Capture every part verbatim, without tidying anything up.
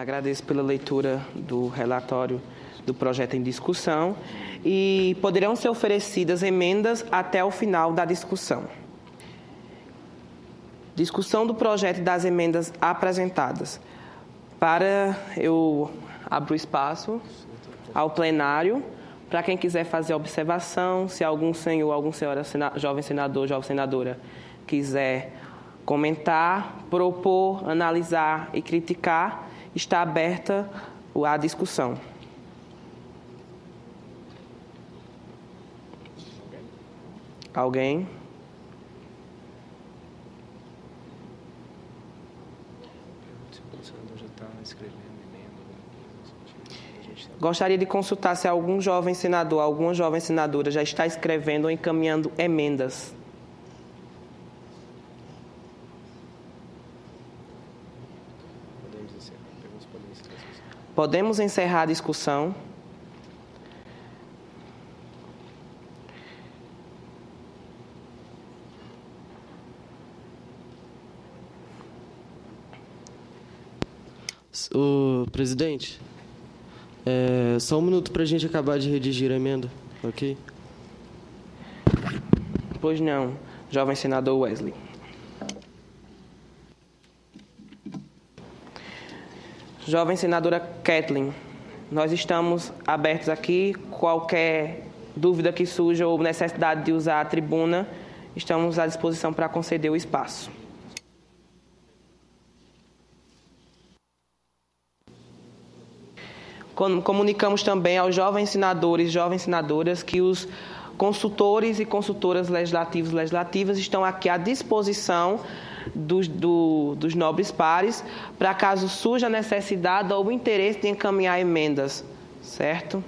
Agradeço pela leitura do relatório do projeto em discussão e poderão ser oferecidas emendas até o final da discussão. Discussão do projeto e das emendas apresentadas. Para eu abro espaço ao plenário, para quem quiser fazer observação, se algum senhor, algum senhora, jovem senador, jovem senadora, quiser comentar, propor, analisar e criticar, está aberta a discussão. Alguém? Gostaria de consultar se algum jovem senador, alguma jovem senadora já está escrevendo ou encaminhando emendas. Podemos encerrar a discussão. O presidente, é, só um minuto para a gente acabar de redigir a emenda, ok? Pois não, jovem senador Wesley. Jovem senadora Kathleen, nós estamos abertos aqui. Qualquer dúvida que surja ou necessidade de usar a tribuna, estamos à disposição para conceder o espaço. Comunicamos também aos jovens senadores e jovens senadoras que os consultores e consultoras legislativos e legislativas estão aqui à disposição dos, do, dos nobres pares, para caso surja a necessidade ou o interesse de encaminhar emendas, certo?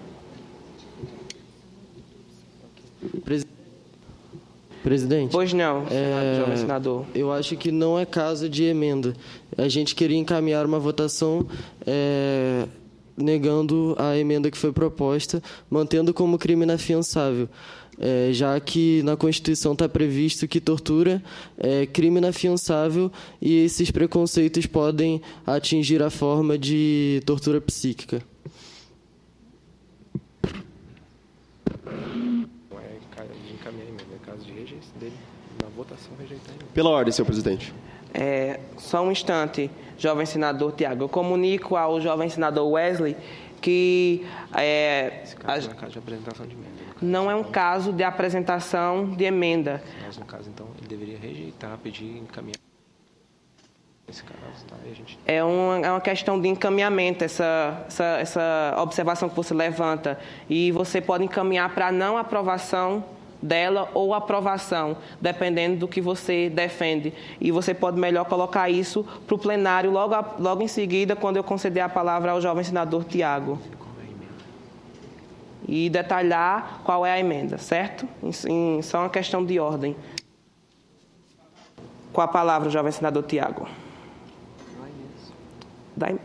Presidente. Pois não, é, jovem senador. Eu acho que não é caso de emenda. A gente queria encaminhar uma votação é, negando a emenda que foi proposta, mantendo como crime inafiançável. É, já que na Constituição está previsto que tortura é crime inafiançável e esses preconceitos podem atingir a forma de tortura psíquica. Não é caso de encaminhar emenda, é caso de rejeição dele, na votação rejeitar a emenda. Pela ordem, senhor presidente. É, só um instante, jovem senador Tiago. Eu comunico ao jovem senador Wesley que é, Esse caso a, não é caso de apresentação de emenda. Não é um caso de apresentação de emenda. Mas, no caso, então, ele deveria rejeitar, pedir encaminhar. Nesse caso, tá? E a gente... É uma, é uma questão de encaminhamento, essa, essa, essa observação que você levanta. E você pode encaminhar para não aprovação dela ou aprovação, dependendo do que você defende. E você pode melhor colocar isso para o plenário logo, a, logo em seguida, quando eu conceder a palavra ao jovem senador Tiago. E detalhar qual é a emenda, certo? Em, em, só uma questão de ordem. Com a palavra, o jovem senador Tiago. Da...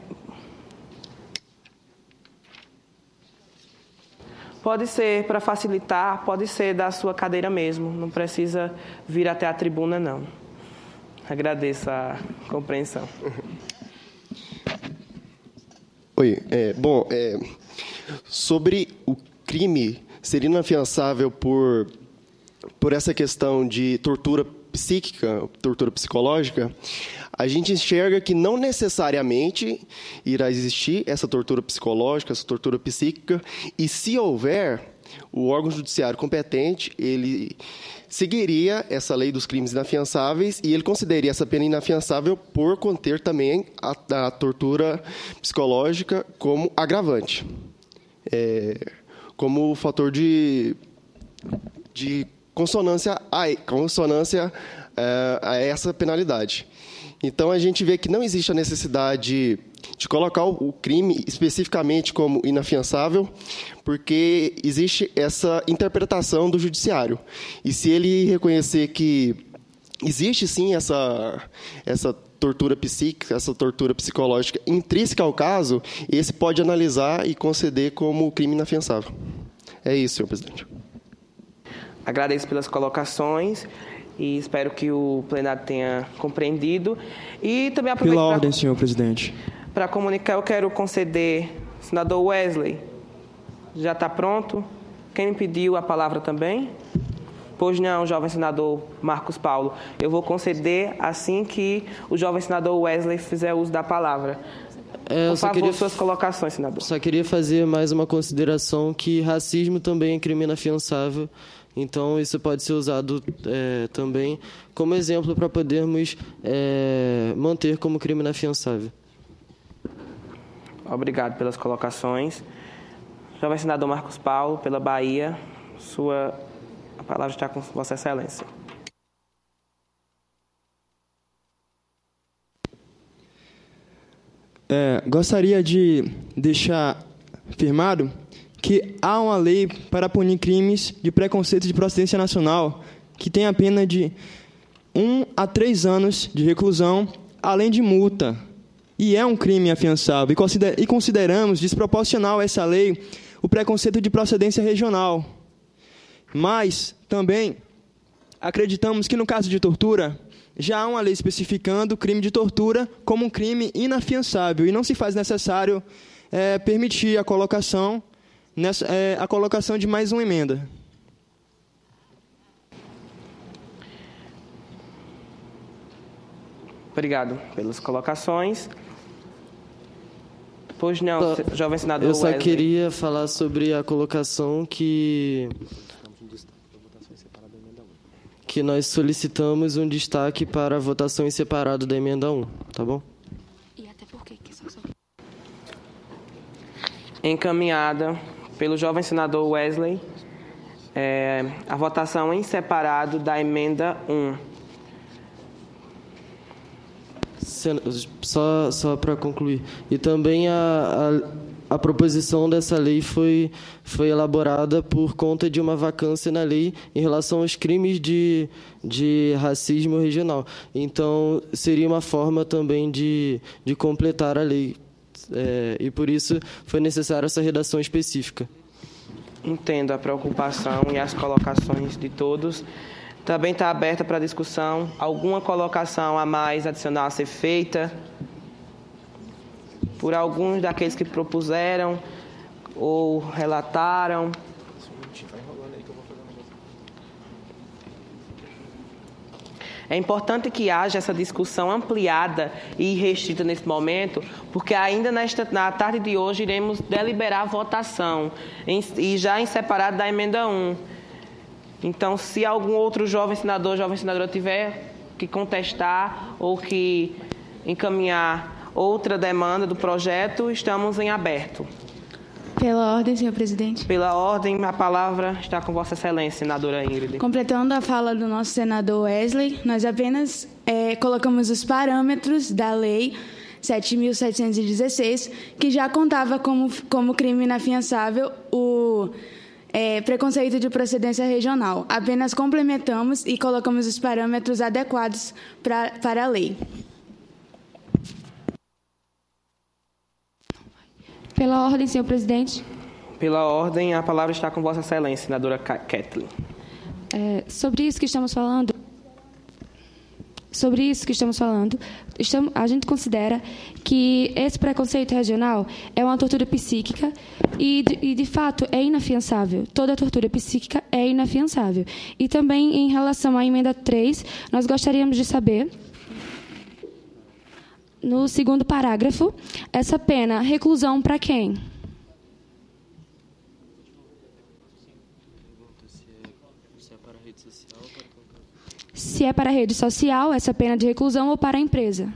Pode ser, para facilitar, pode ser da sua cadeira mesmo. Não precisa vir até a tribuna, não. Agradeço a compreensão. Oi, é, bom, é, sobre o crime ser inafiançável por, por essa questão de tortura psíquica, tortura psicológica, a gente enxerga que não necessariamente irá existir essa tortura psicológica, essa tortura psíquica, e se houver, o órgão judiciário competente, ele seguiria essa lei dos crimes inafiançáveis e ele consideraria essa pena inafiançável por conter também a, a tortura psicológica como agravante. É, como fator de, de consonância, a, consonância é, a essa penalidade. Então, a gente vê que não existe a necessidade de colocar o crime especificamente como inafiançável, porque existe essa interpretação do judiciário. E se ele reconhecer que existe, sim, essa, essa tortura psíquica, essa tortura psicológica intrínseca ao caso, esse pode analisar e conceder como crime inafiançável. É isso, senhor presidente. Agradeço pelas colocações e espero que o plenário tenha compreendido. E também aproveito Pela pra... ordem, senhor presidente. Para comunicar, eu quero conceder, senador Wesley, já está pronto? Quem me pediu a palavra também? Pois não, jovem senador Marcos Paulo. Eu vou conceder assim que o jovem senador Wesley fizer uso da palavra. É, Por favor, queria, suas colocações, senador. Só queria fazer mais uma consideração que racismo também é crime inafiançável. Então, isso pode ser usado é, também como exemplo para podermos é, manter como crime inafiançável. Obrigado pelas colocações. Jovem senador Marcos Paulo, pela Bahia, sua... a palavra está com Vossa Excelência. É, gostaria de deixar firmado que há uma lei para punir crimes de preconceito de procedência nacional que tem a pena de um a três anos de reclusão, além de multa. E é um crime afiançável. E consideramos desproporcional essa lei o preconceito de procedência regional. Mas, também, acreditamos que, no caso de tortura, já há uma lei especificando o crime de tortura como um crime inafiançável e não se faz necessário é, permitir a colocação, nessa, é, a colocação de mais uma emenda. Obrigado pelas colocações. Pois não, só, jovem senador Eu só Wesley. queria falar sobre a colocação que... que nós solicitamos um destaque para a votação em separado da emenda um, tá bom? E até porque que só só... Encaminhada pelo jovem senador Wesley, é, a votação em separado da emenda um. Só, só para concluir. E também a, a, a proposição dessa lei foi, foi elaborada por conta de uma vacância na lei em relação aos crimes de, de racismo regional. Então, seria uma forma também de, de completar a lei. É, e, por isso, foi necessária essa redação específica. Entendo a preocupação e as colocações de todos. Também está aberta para discussão. Alguma colocação a mais adicional a ser feita por alguns daqueles que propuseram ou relataram? É importante que haja essa discussão ampliada e restrita nesse momento, porque ainda nesta, na tarde de hoje iremos deliberar a votação, em, e já em separado da emenda um. Então, se algum outro jovem senador, jovem senadora tiver que contestar ou que encaminhar outra demanda do projeto, estamos em aberto. Pela ordem, senhor presidente. Pela ordem, a palavra está com Vossa Excelência, senadora Ingrid. Completando a fala do nosso senador Wesley, nós apenas é, colocamos os parâmetros da lei sete mil setecentos e dezesseis, que já contava como, como crime inafiançável o... É, preconceito de procedência regional. Apenas complementamos e colocamos os parâmetros adequados pra, para a lei. Pela ordem, senhor presidente. Pela ordem, a palavra está com Vossa Excelência, senadora Kathleen. É, sobre isso que estamos falando, sobre isso que estamos falando, estamos, a gente considera que esse preconceito regional é uma tortura psíquica e de, e, de fato, é inafiançável. Toda tortura psíquica é inafiançável. E também, em relação à emenda três, nós gostaríamos de saber, no segundo parágrafo, essa pena, reclusão para quem? Se é para a rede social, essa pena de reclusão, ou para a empresa?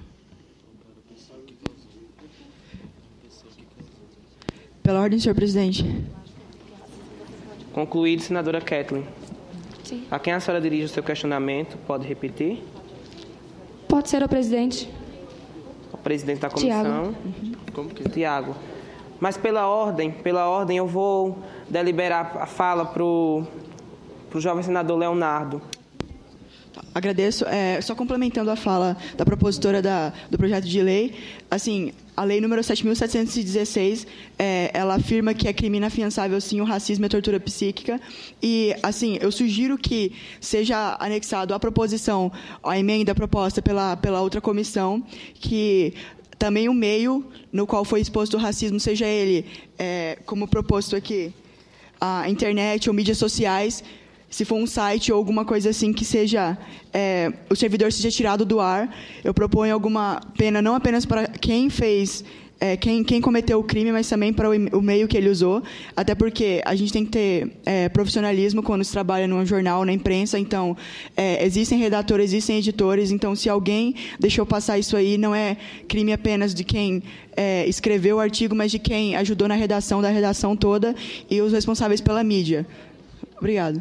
Pela ordem, senhor presidente. Concluído, senadora Kathleen. Sim. A quem a senhora dirige o seu questionamento? Pode repetir? Pode ser o presidente. O presidente da comissão. Tiago. Como que? Tiago. Mas pela ordem, pela ordem, eu vou deliberar a fala para o jovem senador Leonardo. Agradeço. É, só complementando a fala da propositora da, do projeto de lei, assim, a lei número sete mil setecentos e dezesseis, é, ela afirma que é crime inafiançável, sim, o racismo e a tortura psíquica. E, assim, eu sugiro que seja anexado à proposição, a emenda proposta pela, pela outra comissão, que também o meio no qual foi exposto o racismo, seja ele, é, como proposto aqui, a internet ou mídias sociais, se for um site ou alguma coisa assim que seja, é, o servidor seja tirado do ar, eu proponho alguma pena não apenas para quem fez, é, quem, quem cometeu o crime, mas também para o, o meio que ele usou, até porque a gente tem que ter é, profissionalismo quando se trabalha num jornal, na imprensa, então é, existem redatores, existem editores, então se alguém deixou passar isso aí, não é crime apenas de quem é, escreveu o artigo, mas de quem ajudou na redação da redação toda e os responsáveis pela mídia. Obrigado.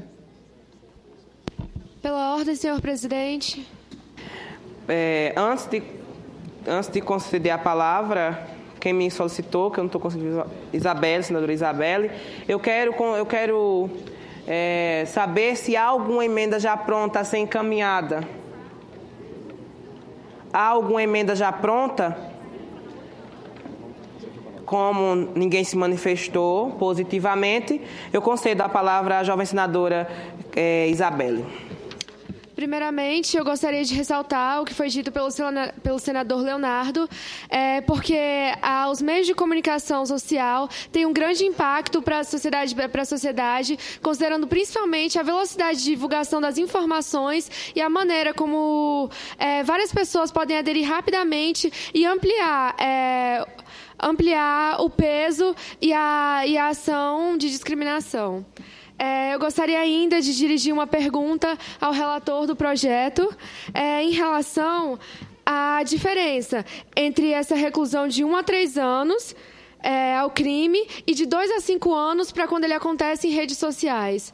Pela ordem, senhor presidente. É, antes, de, antes de conceder a palavra, quem me solicitou, que eu não estou conseguindo, Isabelle, senadora Isabelle, eu quero, eu quero é, saber se há alguma emenda já pronta a ser encaminhada. Há alguma emenda já pronta? Como ninguém se manifestou positivamente, eu concedo a palavra à jovem senadora é, Isabelle. Primeiramente, eu gostaria de ressaltar o que foi dito pelo, pelo senador Leonardo, é, porque ah, os meios de comunicação social têm um grande impacto para a sociedade, para a sociedade, considerando principalmente a velocidade de divulgação das informações e a maneira como é, várias pessoas podem aderir rapidamente e ampliar, é, ampliar o peso e a, e a ação de discriminação. É, eu gostaria ainda de dirigir uma pergunta ao relator do projeto é, em relação à diferença entre essa reclusão de um a três anos é, ao crime e de dois a cinco anos para quando ele acontece em redes sociais.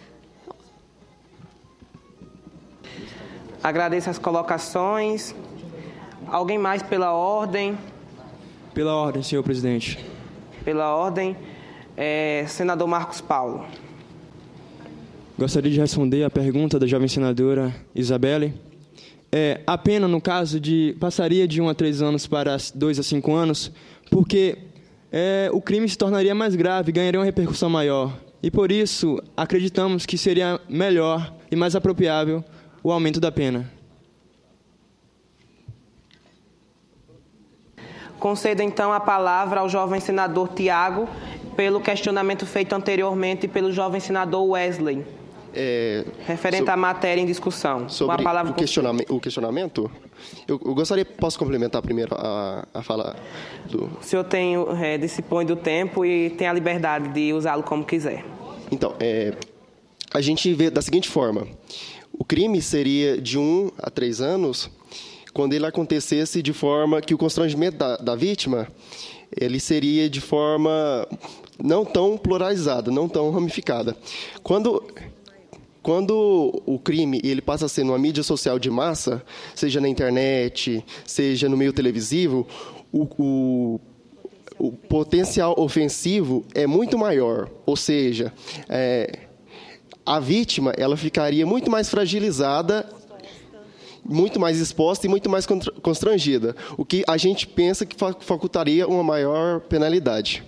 Agradeço as colocações. Alguém mais pela ordem? Pela ordem, senhor presidente. Pela ordem, é, senador Marcos Paulo. Gostaria de responder à pergunta da jovem senadora Isabelle. É, a pena, no caso, de passaria de um a três anos para dois a cinco anos, porque é, o crime se tornaria mais grave, ganharia uma repercussão maior. E, por isso, acreditamos que seria melhor e mais apropriável o aumento da pena. Concedo, então, a palavra ao jovem senador Tiago, pelo questionamento feito anteriormente pelo jovem senador Wesley. É, referente sobre, à matéria em discussão. Sobre a palavra o, questionamento, o questionamento, eu, eu gostaria, posso complementar primeiro a, a fala do... O senhor tem, é, dispõe do tempo e tem a liberdade de usá-lo como quiser. Então, é, a gente vê da seguinte forma, o crime seria de um a três anos quando ele acontecesse de forma que o constrangimento da, da vítima ele seria de forma não tão pluralizada, não tão ramificada. Quando... Quando o crime ele passa a ser numa mídia social de massa, seja na internet, seja no meio televisivo, o, o, o potencial ofensivo é muito maior. Ou seja, é, a vítima ela ficaria muito mais fragilizada, muito mais exposta e muito mais constrangida, o que a gente pensa que facultaria uma maior penalidade.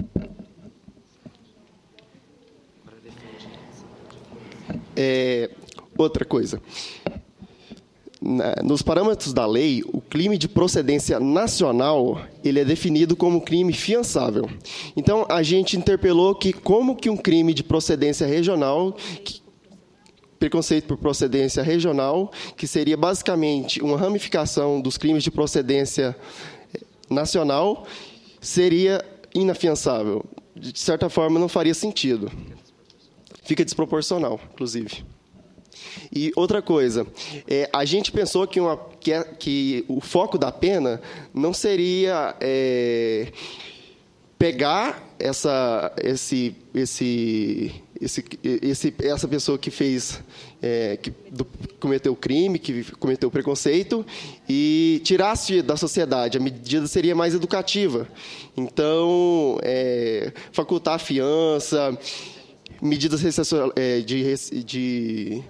É, outra coisa, na, nos parâmetros da lei, o crime de procedência nacional ele é definido como crime fiançável. Então, a gente interpelou que como que um crime de procedência regional, que, preconceito por procedência regional, que seria basicamente uma ramificação dos crimes de procedência nacional, seria inafiançável. De certa forma, não faria sentido. Fica desproporcional, inclusive. E outra coisa, é, a gente pensou que, uma, que, é, que o foco da pena não seria é, pegar essa, esse, esse, esse, esse, essa pessoa que fez, é, que do, cometeu o crime, que cometeu o preconceito, e tirasse da sociedade. A medida seria mais educativa. Então, é, facultar a fiança... medidas de, de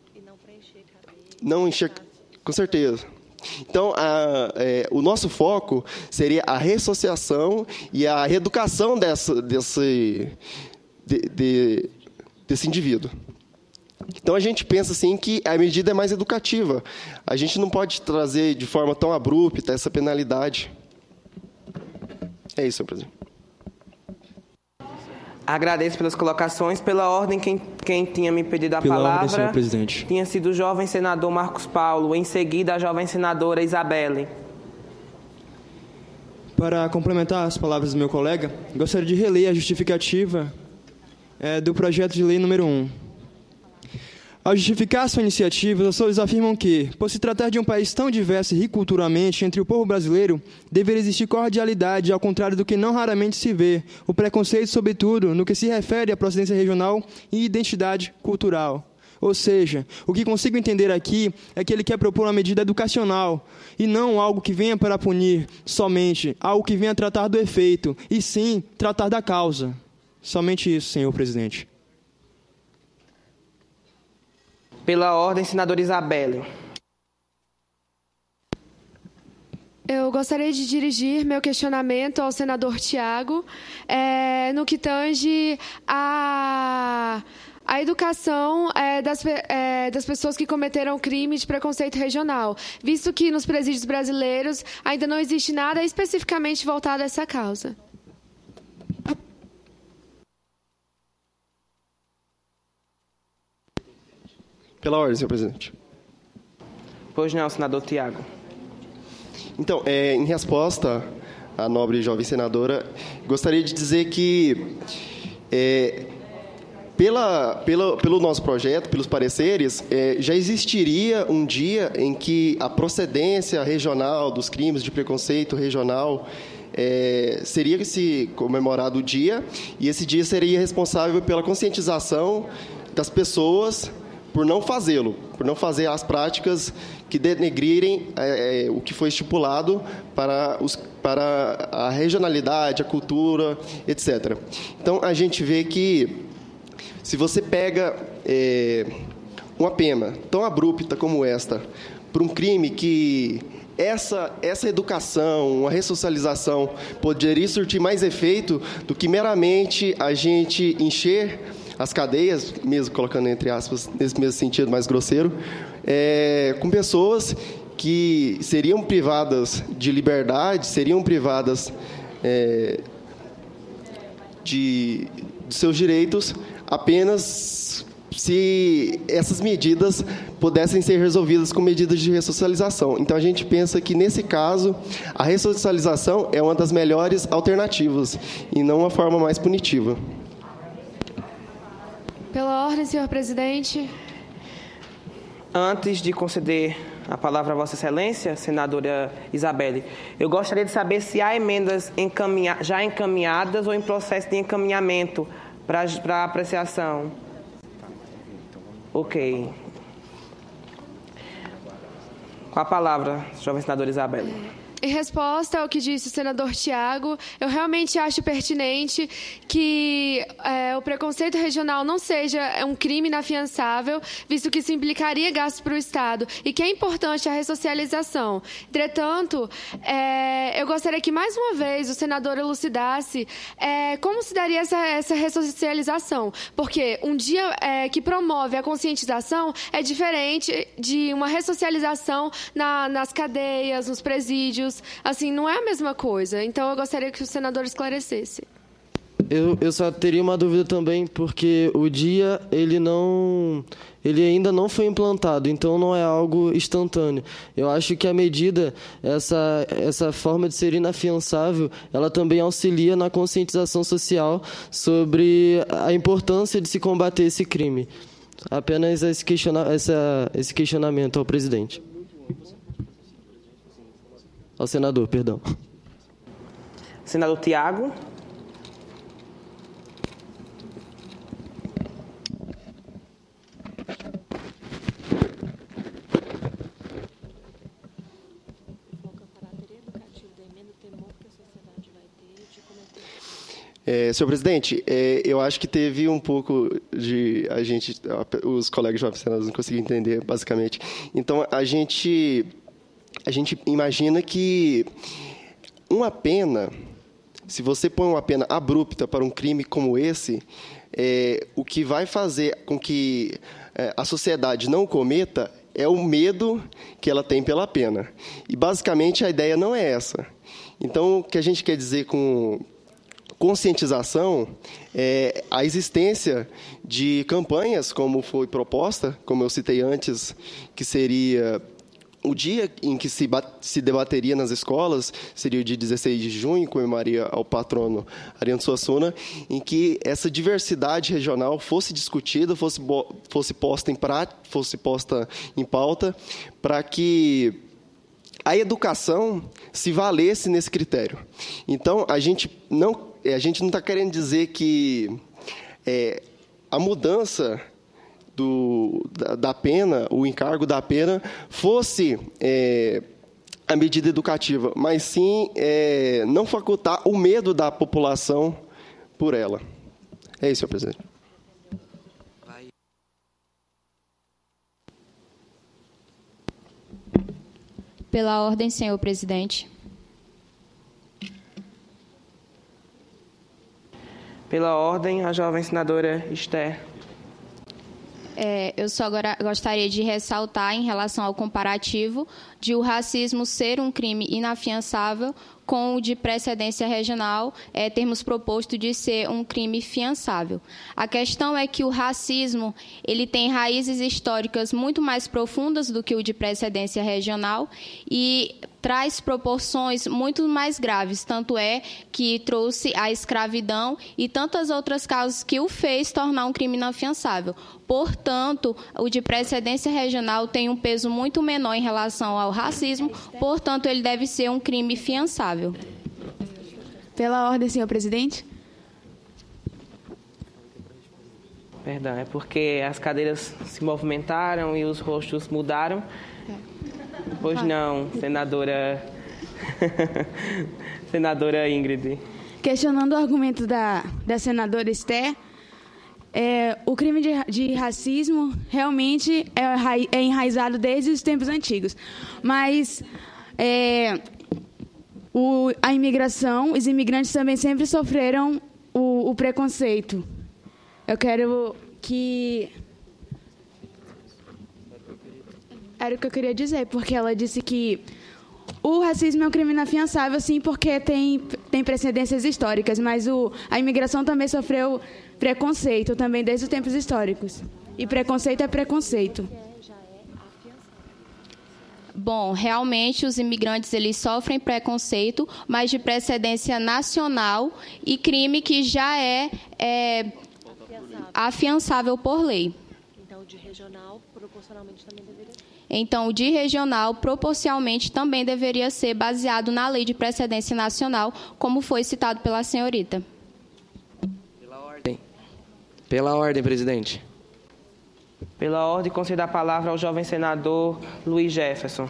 não encher, com certeza. Então, a, é, o nosso foco seria a ressociação e a reeducação dessa, desse, de, de, desse indivíduo. Então, a gente pensa assim que a medida é mais educativa. A gente não pode trazer de forma tão abrupta essa penalidade. É isso, senhor presidente. Agradeço pelas colocações. Pela ordem, quem, quem tinha me pedido a Pela palavra ordem, senhor presidente. tinha sido o jovem senador Marcos Paulo, em seguida a jovem senadora Isabelle. Para complementar as palavras do meu colega, gostaria de reler a justificativa é, do projeto de lei número um. Ao justificar sua iniciativa, os autores afirmam que, por se tratar de um país tão diverso e rico culturalmente entre o povo brasileiro, deveria existir cordialidade, ao contrário do que não raramente se vê, o preconceito, sobretudo, no que se refere à procedência regional e identidade cultural. Ou seja, o que consigo entender aqui é que ele quer propor uma medida educacional, e não algo que venha para punir somente, algo que venha tratar do efeito, e sim tratar da causa. Somente isso, senhor presidente. Pela ordem, senadora Isabelle. Eu gostaria de dirigir meu questionamento ao senador Tiago, é, no que tange a, a educação é, das, é, das pessoas que cometeram crime de preconceito regional, visto que nos presídios brasileiros ainda não existe nada especificamente voltado a essa causa. Pela ordem, senhor presidente. Pois não, senador Tiago. Então, é, em resposta à nobre jovem senadora, gostaria de dizer que, é, pela, pela, pelo nosso projeto, pelos pareceres, é, já existiria um dia em que a procedência regional dos crimes de preconceito regional é, seria se comemorado o dia, e esse dia seria responsável pela conscientização das pessoas por não fazê-lo, por não fazer as práticas que denegrirem é, é, o que foi estipulado para, os, para a regionalidade, a cultura, etcétera. Então, a gente vê que, se você pega é, uma pena tão abrupta como esta, por um crime que essa, essa educação, uma ressocialização, poderia surtir mais efeito do que meramente a gente encher as cadeias, mesmo colocando entre aspas, nesse mesmo sentido mais grosseiro, é, com pessoas que seriam privadas de liberdade, seriam privadas é, de, de seus direitos, apenas se essas medidas pudessem ser resolvidas com medidas de ressocialização. Então, a gente pensa que, nesse caso, a ressocialização é uma das melhores alternativas e não uma forma mais punitiva. Pela ordem, senhor presidente. Antes de conceder a palavra a Vossa Excelência, senadora Isabelle, eu gostaria de saber se há emendas encaminha, já encaminhadas ou em processo de encaminhamento para, para apreciação. Ok. Com a palavra, jovem senadora Isabelle. Em resposta ao que disse o senador Tiago, eu realmente acho pertinente que é, o preconceito regional não seja um crime inafiançável, visto que isso implicaria gastos para o Estado, e que é importante a ressocialização. Entretanto, é, eu gostaria que, mais uma vez, o senador elucidasse é, como se daria essa, essa ressocialização, porque um dia é, que promove a conscientização é diferente de uma ressocialização na, nas cadeias, nos presídios. Assim, não é a mesma coisa. Então, eu gostaria que o senador esclarecesse. Eu, eu só teria uma dúvida também, porque o dia ele não, ele ainda não foi implantado, então não é algo instantâneo. Eu acho que a medida, essa, essa forma de ser inafiançável, ela também auxilia na conscientização social sobre a importância de se combater esse crime. Apenas esse, questiona, essa, esse questionamento ao presidente. Ao senador, perdão. Senador Tiago. É, senhor presidente, é, eu acho que teve um pouco de... A gente, os colegas jovens senadores não conseguiram entender, basicamente. Então, a gente... A gente imagina que uma pena, se você põe uma pena abrupta para um crime como esse, é, o que vai fazer com que é, a sociedade não o cometa é o medo que ela tem pela pena. E, basicamente, a ideia não é essa. Então, o que a gente quer dizer com conscientização é a existência de campanhas, como foi proposta, como eu citei antes, que seria o dia em que se, se debateria nas escolas, seria o dia dezesseis de junho, comemoraria ao patrono Ariano Suassuna, em que essa diversidade regional fosse discutida, fosse, fosse, posta, em prática, fosse posta em pauta, para que a educação se valesse nesse critério. Então, a gente não a gente não está querendo dizer que é, a mudança do, da, da pena, o encargo da pena, fosse é, a medida educativa, mas sim é, não facultar o medo da população por ela. É isso, senhor presidente. Pela ordem, senhor presidente. Pela ordem, a jovem senadora Esther. É, eu só agora gostaria de ressaltar, em relação ao comparativo, de o racismo ser um crime inafiançável com o de precedência regional, é, termos proposto de ser um crime fiançável. A questão é que o racismo ele tem raízes históricas muito mais profundas do que o de precedência regional e traz proporções muito mais graves, tanto é que trouxe a escravidão e tantas outras causas que o fez tornar um crime inafiançável. Portanto, o de precedência regional tem um peso muito menor em relação ao racismo, portanto, ele deve ser um crime fiançável. Pela ordem, senhor presidente. Perdão, é porque as cadeiras se movimentaram e os rostos mudaram. Pois não, senadora... senadora Ingrid. Questionando o argumento da, da senadora Esther, é, o crime de, de racismo realmente é, é enraizado desde os tempos antigos. Mas é, o, a imigração, os imigrantes também sempre sofreram o, o preconceito. Eu quero que... Era o que eu queria dizer, porque ela disse que o racismo é um crime inafiançável, sim, porque tem, tem precedências históricas, mas o, a imigração também sofreu preconceito, também desde os tempos históricos. E preconceito é preconceito. Bom, realmente os imigrantes eles sofrem preconceito, mas de precedência nacional e crime que já é, é afiançável por lei. Então, de regional, proporcionalmente também deveria ser. Então, o de regional, proporcionalmente, também deveria ser baseado na lei de precedência nacional, como foi citado pela senhorita. Pela ordem. Pela ordem, presidente. Pela ordem, concedo a palavra ao jovem senador Luiz Jefferson.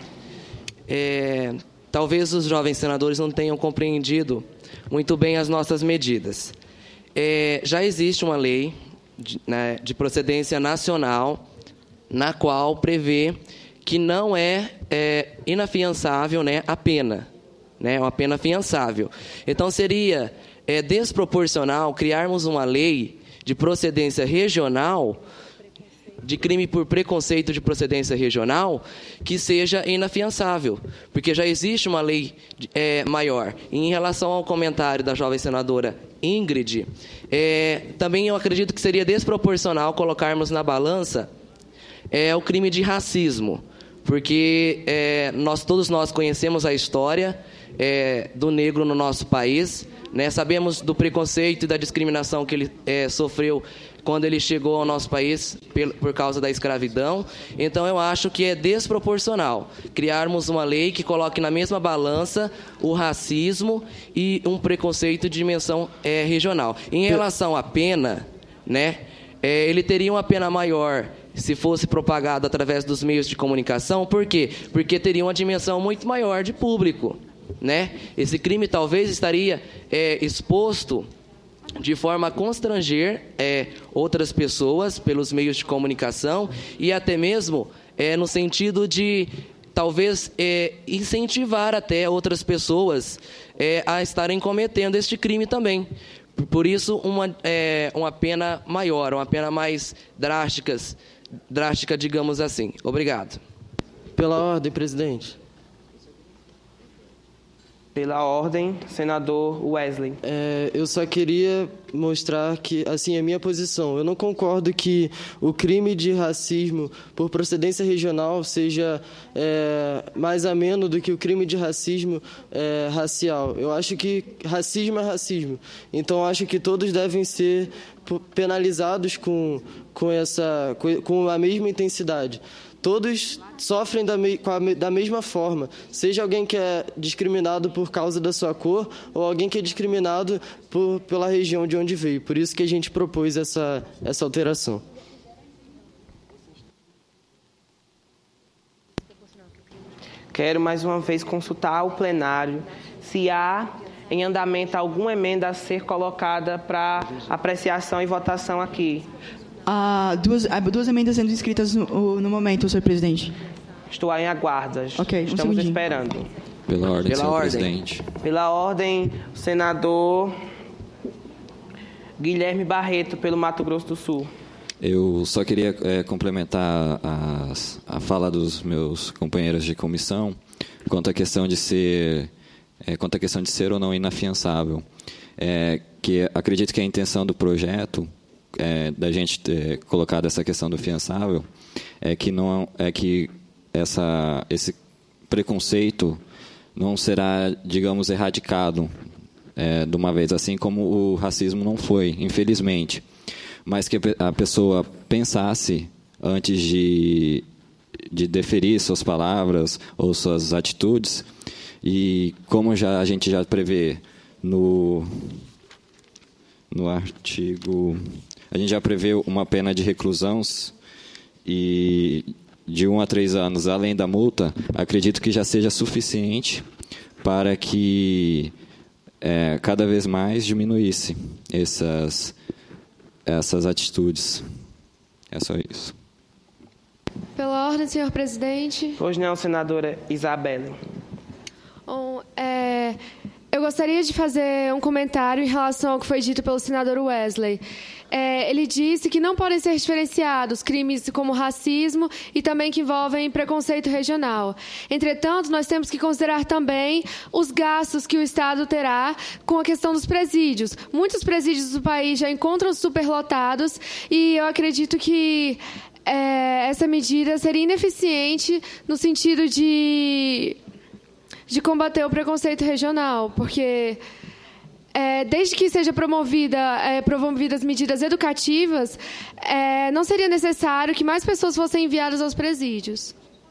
É, talvez os jovens senadores não tenham compreendido muito bem as nossas medidas. É, já existe uma lei de, né, de procedência nacional, na qual prevê que não é, é inafiançável, né, a pena, né, uma pena afiançável. Então, seria é, desproporcional criarmos uma lei de procedência regional, de crime por preconceito de procedência regional, que seja inafiançável, porque já existe uma lei é, maior. E em relação ao comentário da jovem senadora Ingrid, é, também eu acredito que seria desproporcional colocarmos na balança é, o crime de racismo, porque é, nós, todos nós conhecemos a história é, do negro no nosso país, né? Sabemos do preconceito e da discriminação que ele é, sofreu quando ele chegou ao nosso país por causa da escravidão. Então, eu acho que é desproporcional criarmos uma lei que coloque na mesma balança o racismo e um preconceito de dimensão é, regional. Em relação à pena, né, é, ele teria uma pena maior se fosse propagado através dos meios de comunicação. Por quê? Porque teria uma dimensão muito maior de público, né? Esse crime talvez estaria é, exposto de forma a constranger é, outras pessoas pelos meios de comunicação e até mesmo é, no sentido de talvez é, incentivar até outras pessoas é, a estarem cometendo este crime também. Por isso, uma, é, uma pena maior, uma pena mais drástica, drástica, digamos assim. Obrigado. Pela ordem, presidente. Pela ordem, senador Wesley. É, eu só queria mostrar que, assim, a minha posição. Eu não concordo que o crime de racismo por procedência regional seja é, mais ameno do que o crime de racismo é, racial. Eu acho que racismo é racismo. Então, eu acho que todos devem ser penalizados com, com, essa, com, com a mesma intensidade. Todos sofrem da, me, da mesma forma, seja alguém que é discriminado por causa da sua cor ou alguém que é discriminado por, pela região de onde veio. Por isso que a gente propôs essa, essa alteração. Quero mais uma vez consultar o plenário se há em andamento alguma emenda a ser colocada para apreciação e votação aqui. Há duas, há duas emendas sendo inscritas no, no momento, senhor presidente. Estou em aguardas. Ok, um Estamos segundinho. esperando. Pela ordem, Pela senhor ordem. presidente. Pela ordem, o senador Guilherme Barreto, pelo Mato Grosso do Sul. Eu só queria é, complementar a, a fala dos meus companheiros de comissão quanto à questão de ser, é, quanto à questão de ser ou não inafiançável. É, que acredito que a intenção do projeto É, da gente ter colocado essa questão do fiançável é que não é que essa esse preconceito não será, digamos, erradicado é, de uma vez, assim como o racismo não foi, infelizmente, mas que a pessoa pensasse antes de de deferir suas palavras ou suas atitudes, e como já a gente já prevê no no artigo A gente já prevê uma pena de reclusão e de um a três anos, além da multa, acredito que já seja suficiente para que é, cada vez mais diminuísse essas, essas atitudes. É só isso. Pela ordem, senhor presidente. Pois não, senadora Isabelle. Bom, é, eu gostaria de fazer um comentário em relação ao que foi dito pelo senador Wesley. É, ele disse que não podem ser diferenciados crimes como racismo e também que envolvem preconceito regional. Entretanto, nós temos que considerar também os gastos que o Estado terá com a questão dos presídios. Muitos presídios do país já encontram superlotados e eu acredito que é, essa medida seria ineficiente no sentido de, de combater o preconceito regional, porque É, desde que seja promovida, é, promovidas medidas educativas, é, não seria necessário que mais pessoas fossem enviadas aos presídios.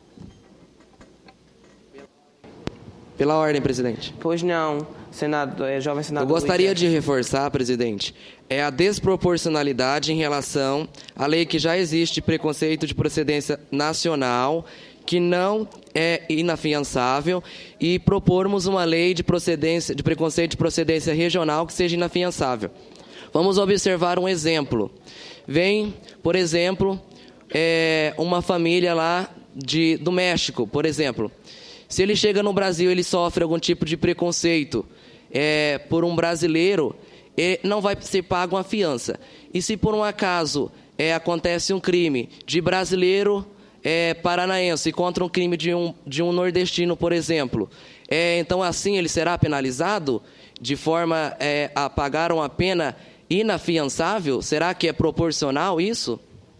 Pela ordem, presidente. Pois não, senador, é, jovem senador. Eu gostaria Luiz. de reforçar, presidente, é a desproporcionalidade em relação à lei que já existe de preconceito de procedência nacional, que não é inafiançável, e propormos uma lei de procedência de preconceito de procedência regional que seja inafiançável. Vamos observar um exemplo. Vem, por exemplo, é, uma família lá de, do México, por exemplo. Se ele chega no Brasil, ele sofre algum tipo de preconceito é, por um brasileiro, é, não vai ser pago uma fiança. E se por um acaso é, acontece um crime de brasileiro É, paranaense contra um crime de um, de um nordestino, por exemplo, é, então assim ele será penalizado de forma é, a pagar uma pena inafiançável? Será que é proporcional isso?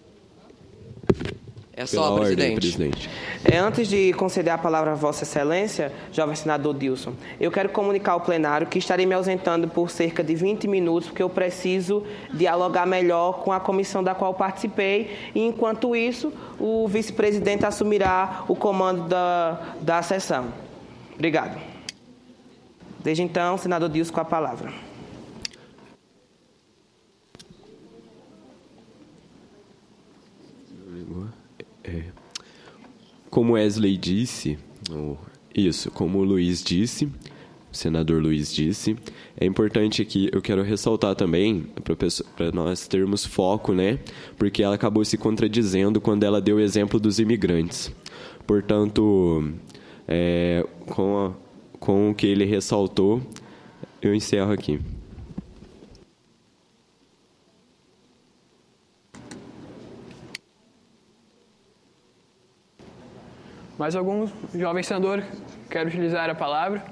É só, Pela ordem, presidente. presidente. É, antes de conceder a palavra a Vossa Excelência, jovem senador Dilson, eu quero comunicar ao plenário que estarei me ausentando por cerca de vinte minutos, porque eu preciso dialogar melhor com a comissão da qual participei, e enquanto isso, o vice-presidente assumirá o comando da, da sessão. Obrigado. Desde então, senador Dilson, com a palavra. É, como Wesley disse, ou, isso, como o Luiz disse, o senador Luiz disse, é importante aqui, eu quero ressaltar também, para nós termos foco, né? Porque ela acabou se contradizendo quando ela deu o exemplo dos imigrantes. Portanto, é, com, a, com o que ele ressaltou, eu encerro aqui. Mais algum jovem senador quer utilizar a palavra?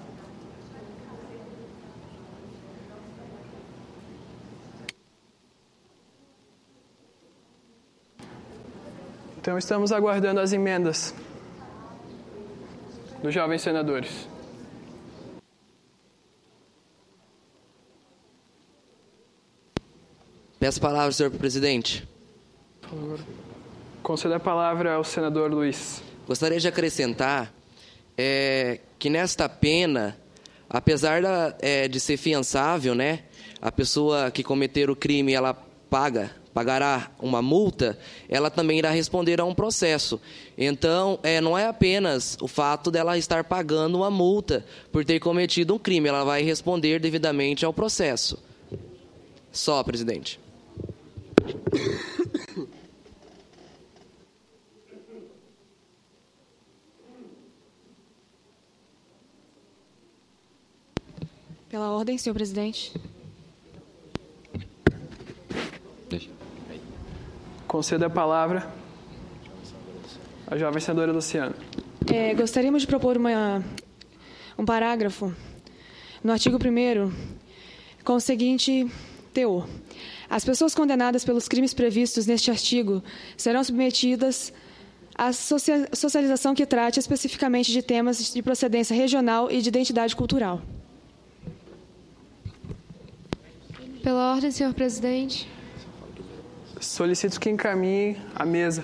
Então, estamos aguardando as emendas dos jovens senadores. Peço a palavra, senhor presidente. Por favor. Conceda a palavra ao senador Luiz. Gostaria de acrescentar é, que nesta pena, apesar da, é, de ser fiançável, né, a pessoa que cometer o crime, ela paga, pagará uma multa, ela também irá responder a um processo. Então, é, não é apenas o fato dela estar pagando uma multa por ter cometido um crime, ela vai responder devidamente ao processo. Só, presidente. Pela ordem, senhor presidente. Conceda a palavra à jovem senadora Luciana. É, gostaríamos de propor uma, um parágrafo no artigo primeiro com o seguinte teor. As pessoas condenadas pelos crimes previstos neste artigo serão submetidas à socialização que trate especificamente de temas de procedência regional e de identidade cultural. Pela ordem, senhor presidente. Solicito que encaminhe a mesa.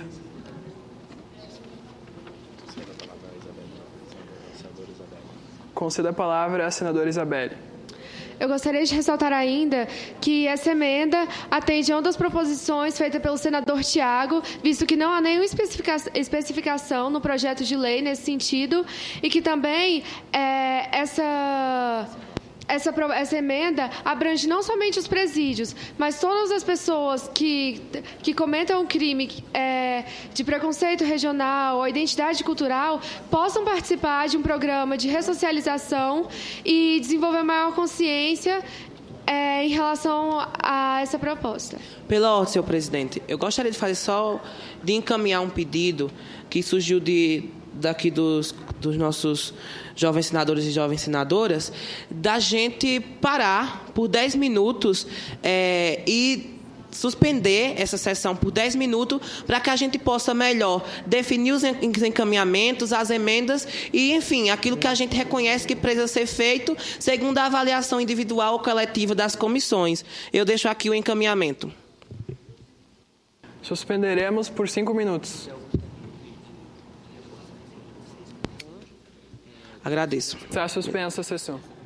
Conceda a palavra à senadora Isabelle. Eu gostaria de ressaltar ainda que essa emenda atende a uma das proposições feitas pelo senador Tiago, visto que não há nenhuma especificação no projeto de lei nesse sentido, e que também é, essa... Essa, essa emenda abrange não somente os presídios, mas todas as pessoas que, que cometam um crime é, de preconceito regional ou identidade cultural possam participar de um programa de ressocialização e desenvolver maior consciência é, em relação a essa proposta. Pela ordem, senhor presidente, eu gostaria de fazer só de encaminhar um pedido que surgiu de, daqui dos, dos nossos jovens senadores e jovens senadoras, da gente parar por dez minutos é, e suspender essa sessão por dez minutos para que a gente possa melhor definir os encaminhamentos, as emendas e, enfim, aquilo que a gente reconhece que precisa ser feito segundo a avaliação individual ou coletiva das comissões. Eu deixo aqui o encaminhamento. Suspenderemos por cinco minutos. Agradeço. Está suspensa a sessão.